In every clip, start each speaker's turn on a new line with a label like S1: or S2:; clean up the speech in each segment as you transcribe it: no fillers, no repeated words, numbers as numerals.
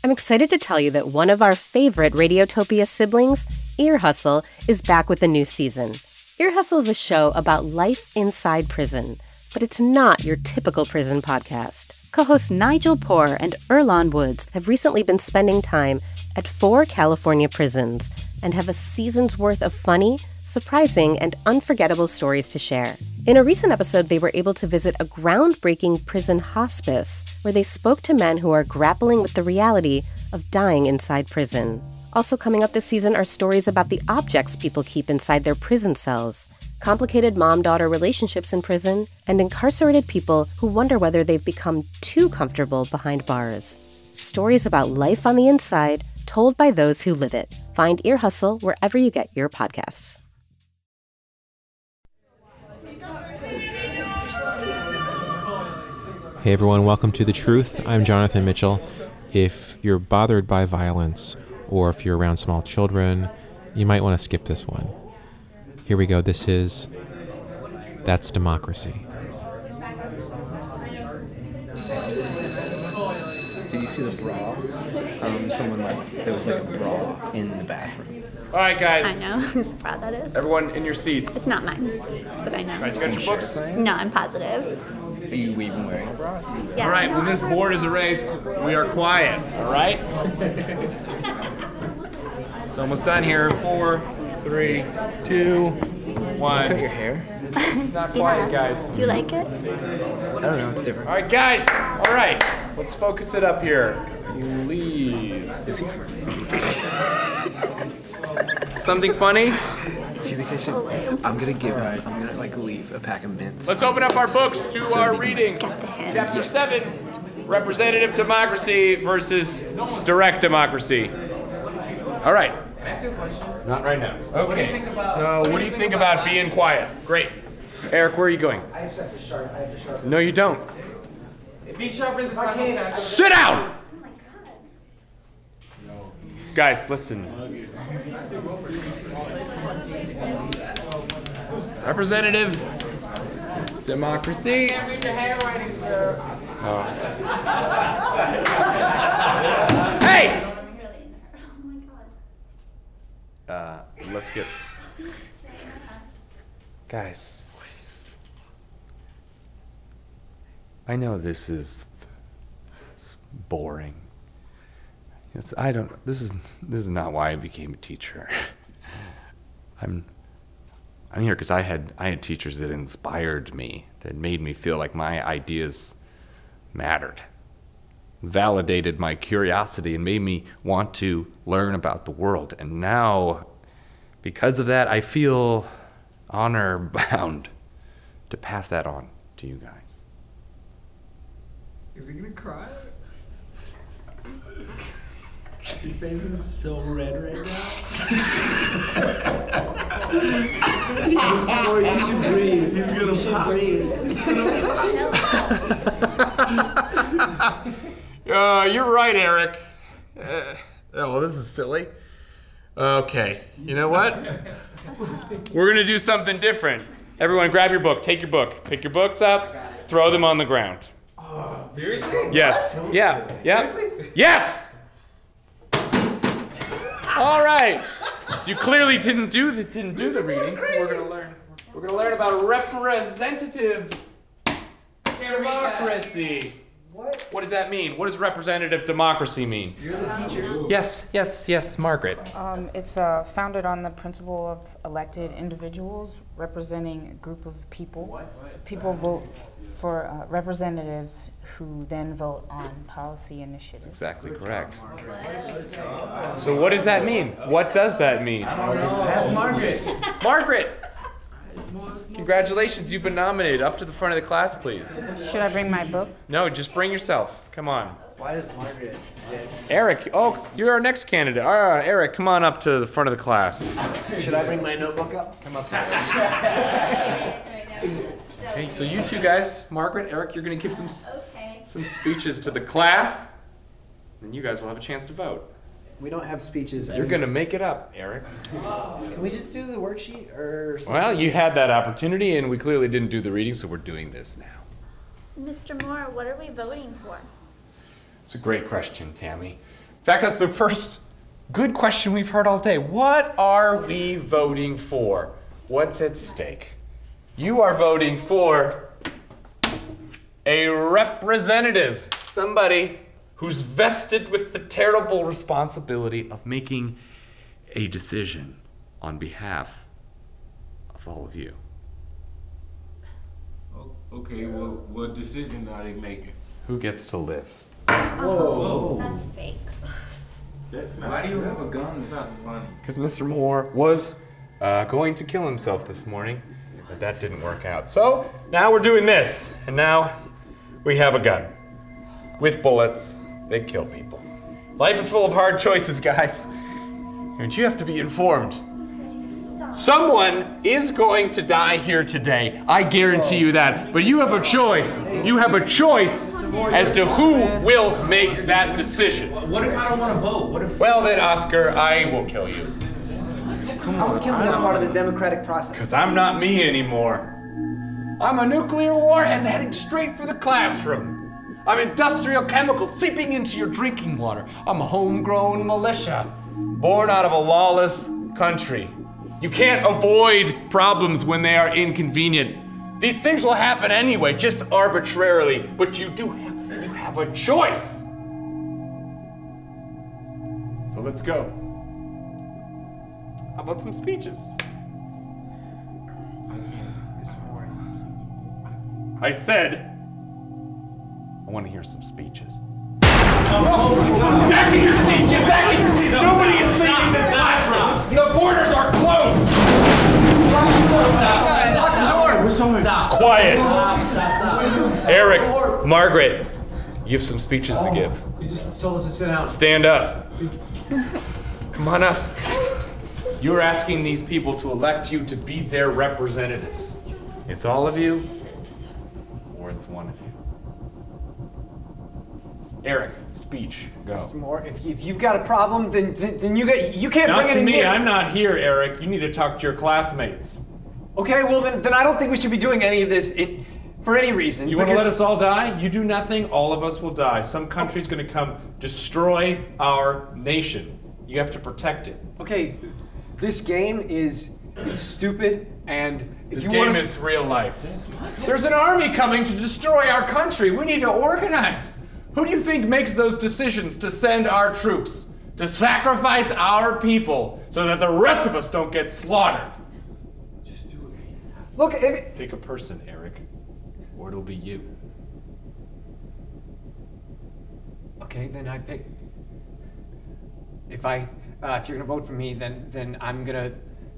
S1: I'm excited to tell you that one of our favorite Radiotopia siblings, Ear Hustle, is back with a new season. Ear Hustle is a show about life inside prison, but it's not your typical prison podcast. Co-hosts Nigel Poor and Earlonne Woods have recently been spending time at 4 California prisons and have a season's worth of funny, surprising, and unforgettable stories to share. In a recent episode, they were able to visit a groundbreaking prison hospice where they spoke to men who are grappling with the reality of dying inside prison. Also coming up this season are stories about the objects people keep inside their prison cells, complicated mom-daughter relationships in prison, and incarcerated people who wonder whether they've become too comfortable behind bars. Stories about life on the inside, told by those who live it. Find Ear Hustle wherever you get your podcasts.
S2: Hey everyone, welcome to The Truth. I'm Jonathan Mitchell. If you're bothered by violence, or if you're around small children, you might want to skip this one. Here we go. That's Democracy.
S3: Did you see the bra? There was like a bra in the bathroom.
S4: All right, guys.
S5: I know whose bra that is.
S4: Everyone in your seats.
S5: It's not mine, but I know.
S4: Guys, you got your books?
S5: No, I'm positive.
S3: Are you even wearing a bra?
S5: Yeah.
S4: All right, when this board is erased, we are quiet, all right? It's almost done here. 4, 3, 2, 1.
S3: Cut your hair?
S4: It's not quiet, guys.
S5: Do you like it?
S3: I don't know, it's different.
S4: All right, guys. All right, let's focus it up here. Please.
S3: Is he for?
S4: Something funny?
S3: Do you think I should? I'm gonna leave a pack of mints.
S4: Let's open up our books to our reading.
S5: Get the hint.
S4: Chapter 7, Representative Democracy versus Direct Democracy. All right. Can I ask you a question? Not right now. Okay. What do you think about being quiet? Great. Eric, where are you going?
S6: I just have to sharpen.
S4: No, you don't.
S6: If he sharpens his pencil,
S4: Sit down! Guys, listen. Representative Democracy.
S6: can't read your handwriting, sir.
S4: Hey! Let's get... Guys. I know this is boring. This is not why I became a teacher. I'm here because I had teachers that inspired me, that made me feel like my ideas mattered, validated my curiosity, and made me want to learn about the world. And now, because of that, I feel honor-bound to pass that on to you guys.
S6: Is he gonna cry? Your face is so red right now. You should breathe. He's gonna breathe.
S4: You're right, Eric. Well, this is silly. Okay, you know what? We're gonna do something different. Everyone, grab your book. Take your book. Pick your books up. Throw them on the ground.
S6: Seriously?
S4: Yes. Yeah.
S6: Seriously?
S4: Yes. All right. So you clearly didn't do the reading. So we're gonna learn about representative democracy. What does that mean? What does representative democracy mean?
S6: You're the teacher.
S4: Yes, Margaret.
S7: It's founded on the principle of elected individuals representing a group of people. People vote for representatives who then vote on policy initiatives.
S4: Exactly correct. So what does that mean? What does that mean?
S6: Ask Margaret.
S4: Margaret! Congratulations, you've been nominated. Up to the front of the class, please.
S7: Should I bring my book?
S4: No, just bring yourself. Come on.
S6: Why does Margaret get...
S4: Eric, you're our next candidate. Eric, come on up to the front of the class.
S6: Should I bring my notebook up? Come up here.
S4: Okay, so you two guys, Margaret, Eric, you're going to give some speeches to the class. And you guys will have a chance to vote.
S6: We don't have speeches.
S4: You're going to make it up, Eric.
S6: Can we just do the worksheet or something?
S4: Well, you had that opportunity, and we clearly didn't do the reading, so we're doing this now.
S5: Mr. Moore, what are we voting for?
S4: It's a great question, Tammy. In fact, that's the first good question we've heard all day. What are we voting for? What's at stake? You are voting for a representative, somebody who's vested with the terrible responsibility of making a decision on behalf of all of you.
S8: Okay, well, what decision are they making?
S4: Who gets to live?
S5: Oh, that's fake.
S8: Why do you have a gun? It's not funny.
S4: Because Mr. Moore was going to kill himself this morning, but that didn't work out. So now we're doing this, and now we have a gun. With bullets, they kill people. Life is full of hard choices, guys. And you have to be informed. Someone is going to die here today. I guarantee you that. But you have a choice. You have a choice as to who will make that decision.
S8: What if I don't want to vote? What if?
S4: Well then, Oscar, I will kill you.
S6: How's killing is part of the democratic process?
S4: Because I'm not me anymore. I'm a nuclear warhead heading straight for the classroom. I'm industrial chemicals seeping into your drinking water. I'm a homegrown militia, born out of a lawless country. You can't avoid problems when they are inconvenient. These things will happen anyway, just arbitrarily, but you have a choice. So let's go. How about some speeches? I said, I want to hear some speeches. Back in your seats! Get back in your seats! Nobody is leaving this classroom! The borders are closed! Quiet! Eric, Margaret, you have some speeches to give.
S6: You just told us to sit down.
S4: Stand up. Come on up. You're asking these people to elect you to be their representatives. It's all of you, or it's one of you. Eric, speech, go.
S6: Mr. Moore, if you've got a problem, then you can't
S4: Not
S6: bring it
S4: to
S6: in
S4: me,
S6: here.
S4: I'm not here, Eric. You need to talk to your classmates.
S6: Okay, well then I don't think we should be doing any of this for any reason.
S4: You want to let us all die? You do nothing, all of us will die. Some country's going to come destroy our nation. You have to protect it.
S6: Okay, this game is stupid, and if
S4: This
S6: you
S4: game
S6: want
S4: is real life. There's an army coming to destroy our country. We need to organize. Who do you think makes those decisions to send our troops, to sacrifice our people so that the rest of us don't get slaughtered?
S8: Just do it.
S6: look.
S4: Pick a person, Eric, or it'll be you.
S6: Okay, then I pick. If you're gonna vote for me, then I'm gonna.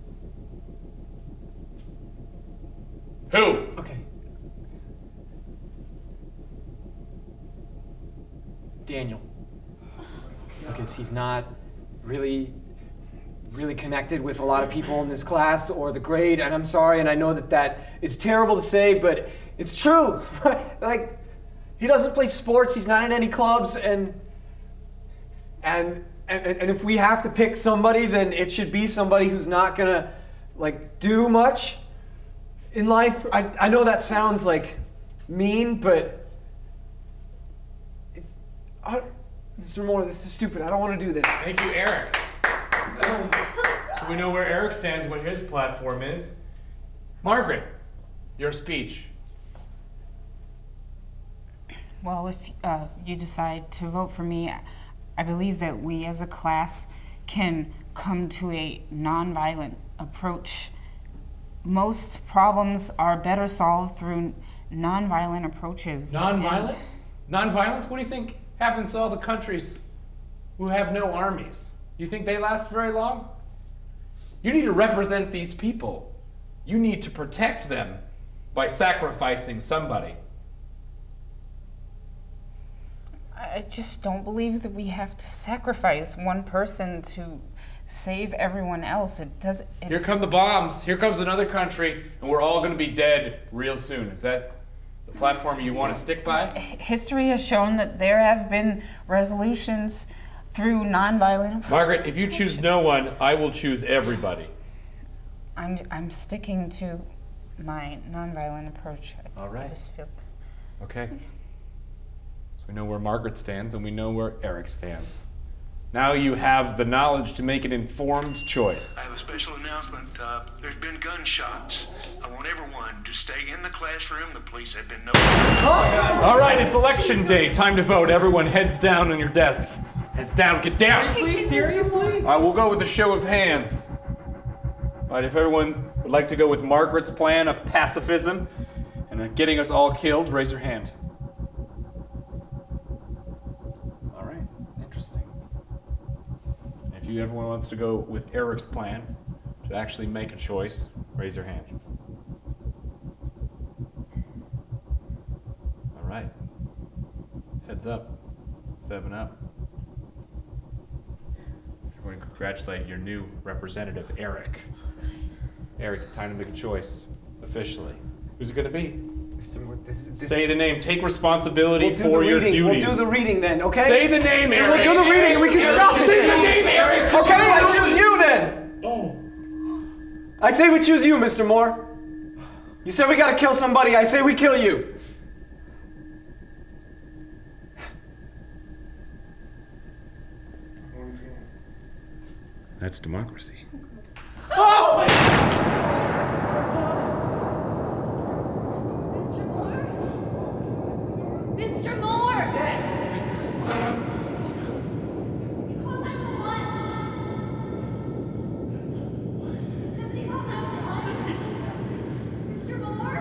S4: Who?
S6: Okay. Daniel. Because he's not really connected with a lot of people in this class or the grade, and I'm sorry, and I know that is terrible to say, but it's true. Like, he doesn't play sports, he's not in any clubs, and if we have to pick somebody, then it should be somebody who's not gonna, like, do much in life. I know that sounds, like, mean, but Mr. Moore, this is stupid. I don't want to do this.
S4: Thank you, Eric. So we know where Eric stands, what his platform is. Margaret, your speech.
S7: Well, if you decide to vote for me, I believe that we as a class can come to a nonviolent approach. Most problems are better solved through nonviolent approaches.
S4: Nonviolent? Nonviolence? What do you think happens to all the countries who have no armies? You think they last very long? You need to represent these people. You need to protect them by sacrificing somebody.
S7: I just don't believe that we have to sacrifice one person to save everyone else.
S4: Here come the bombs. Here comes another country, and we're all going to be dead real soon. Is that the platform you want to stick by?
S7: History has shown that there have been resolutions through nonviolent approaches.
S4: Margaret, if you choose no one, I will choose everybody.
S7: I'm sticking to my nonviolent approach.
S4: All right.
S7: I just feel.
S4: Okay. So we know where Margaret stands, and we know where Eric stands.
S9: Now you have the knowledge to make an informed choice.
S10: I have a special announcement. There's been gunshots. I want everyone to stay in the classroom. The police have been notified.
S9: All right, it's election day. Time to vote. Everyone heads down on your desk. Heads down. Get down.
S6: Seriously?
S9: All right, we'll go with a show of hands. All right, if everyone would like to go with Margaret's plan of pacifism and getting us all killed, raise your hand. All right, interesting. If everyone wants to go with Eric's plan to actually make a choice, raise your hand. All right. Heads up. 7 up. Everyone congratulate your new representative, Eric. Eric, time to make a choice. Officially. Who's it going to be? Say the name. Take responsibility for your duties.
S6: We'll do the reading then, okay?
S9: Say the name, Eric.
S6: We'll do the reading and we can stop it.
S9: Say the name, Eric.
S6: Okay, I choose you then. I say we choose you, Mr. Moore. You said we gotta kill somebody. I say we kill you.
S4: That's democracy.
S6: Oh!
S5: Mr. Moore! Call 911. Somebody call 911. Mr. Moore?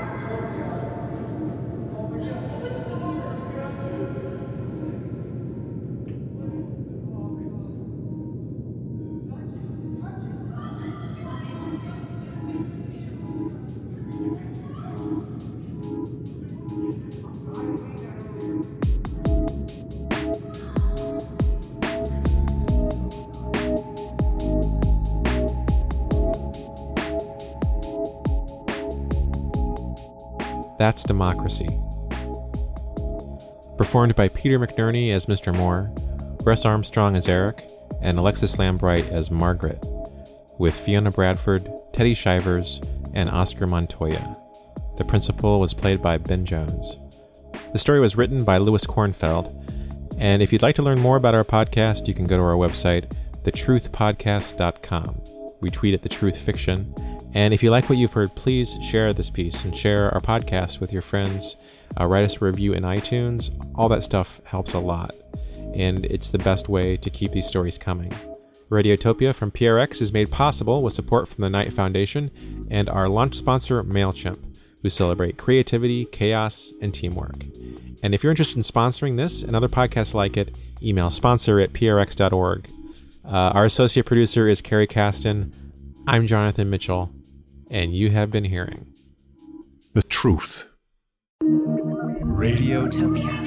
S2: That's Democracy. Performed by Peter McNerney as Mr. Moore, Russ Armstrong as Eric, and Alexis Lambright as Margaret, with Fiona Bradford, Teddy Shivers, and Oscar Montoya. The principal was played by Ben Jones. The story was written by Louis Kornfeld, and if you'd like to learn more about our podcast, you can go to our website, thetruthpodcast.com. We tweet at The Truth Fiction. And if you like what you've heard, please share this piece and share our podcast with your friends. Write us a review in iTunes. All that stuff helps a lot. And it's the best way to keep these stories coming. Radiotopia from PRX is made possible with support from the Knight Foundation and our launch sponsor, MailChimp, who celebrate creativity, chaos, and teamwork. And if you're interested in sponsoring this and other podcasts like it, email sponsor@prx.org. Our associate producer is Carrie Caston. I'm Jonathan Mitchell, and you have been hearing
S11: The Truth. Radiotopia.